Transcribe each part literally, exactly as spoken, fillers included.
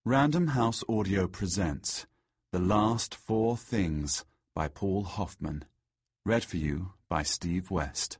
Random House Audio presents The Last Four Things by Paul Hoffman. Read for you by Steve West.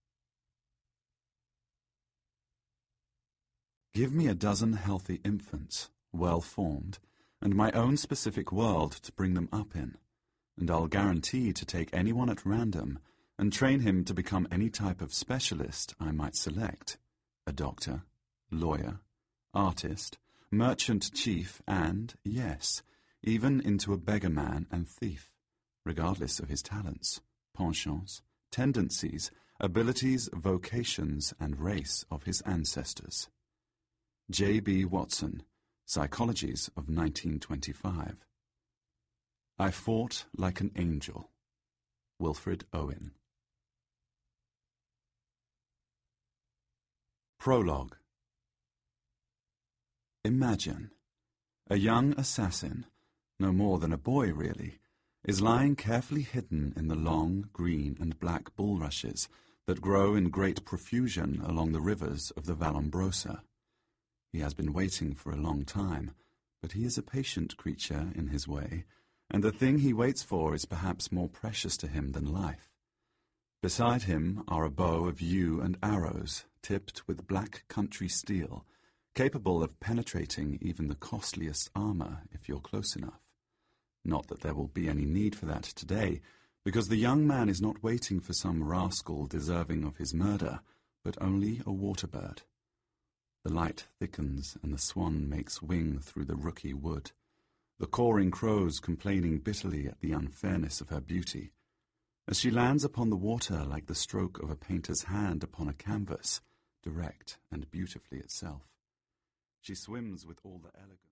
Give me a dozen healthy infants, well-formed, and my own specific world to bring them up in, and I'll guarantee to take anyone at random and train him to become any type of specialist I might select: a doctor, lawyer, artist, merchant chief, and, yes, even into a beggarman and thief, regardless of his talents, penchants, tendencies, abilities, vocations, and race of his ancestors. J B Watson, Psychologies of nineteen twenty-five. I Fought Like an Angel. Wilfred Owen. Prologue. Imagine. A young assassin, no more than a boy really, is lying carefully hidden in the long green and black bulrushes that grow in great profusion along the rivers of the Vallombrosa. He has been waiting for a long time, but he is a patient creature in his way, and the thing he waits for is perhaps more precious to him than life. Beside him are a bow of yew and arrows, tipped with black country steel, capable of penetrating even the costliest armor if you're close enough. Not that there will be any need for that today, because the young man is not waiting for some rascal deserving of his murder, but only a waterbird. The light thickens and the swan makes wing through the rooky wood, the cawing crows complaining bitterly at the unfairness of her beauty. As she lands upon the water like the stroke of a painter's hand upon a canvas, direct and beautifully itself, she swims with all the elegance.